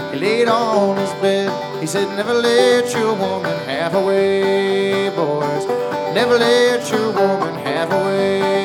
He laid on his bed. He said, never let your woman half away, boys. Never let your woman half away.